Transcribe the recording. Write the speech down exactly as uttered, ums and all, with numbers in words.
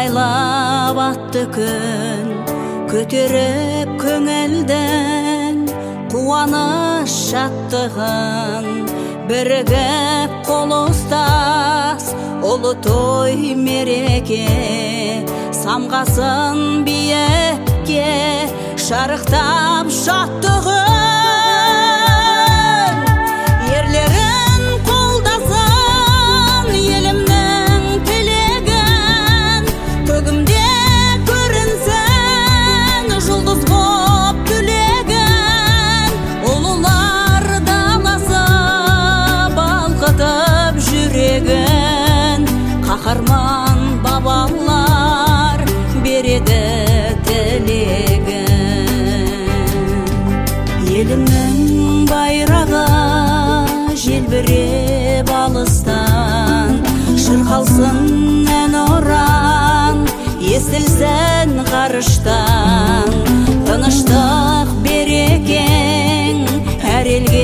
жайлап атты күн, көтеріп көңілдің қуаныш шаттығын, бірігіп қол ұстас ұлы той мереке, самғасын биікке шарықтап шаттығын. Ерлерін қолдасын елімнің тілегін, көгімде көрінсін жұлдыз боп түлегін, ұлылар даласы балқытып жүрегін, қаһарман бабалар береді тілегін. Елімнің байрағы желбіреп алыстан, шырқалсын ән ұран, естілсін ғарыштан, тыныштық берекең әр елге